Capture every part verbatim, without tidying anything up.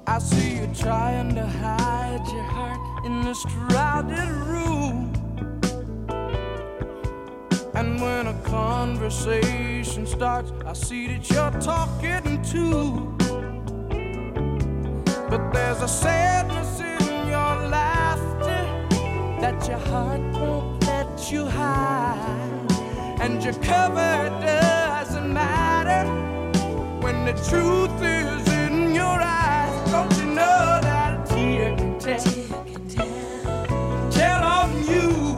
I see you trying to hide your heart in this crowded room. And when a conversation starts, I see that you're talking too. But there's a sadness in your laughter that your heart won't let you hide. And your cover doesn't matter when the truth is in your eyes. Don't you know that a tear can tell, tell on you?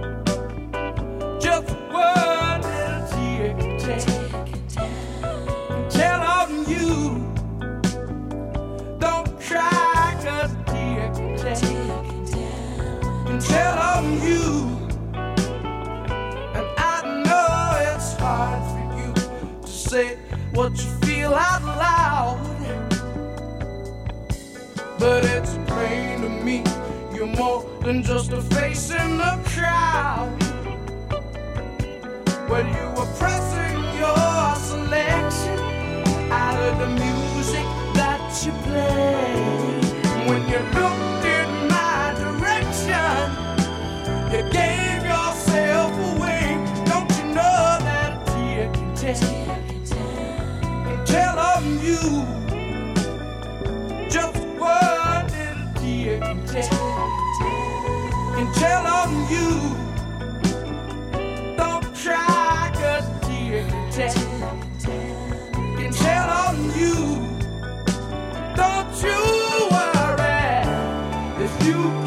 Just one little tear can tell, tell on you. Don't cry, 'cause a tear can tell, can tell on you. And I know it's hard for you to say what you feel out loud, but it's plain to me you're more than just a face in the crowd. Well, you were pressing your selection out of the music that you play. When you looked in my direction, you gave yourself away. Don't you know that a tear can tell, can tell on you? Just one little tear can tell, can tell on you. Don't cry, 'cause a tear can tell, can tell on you. Don't you worry if you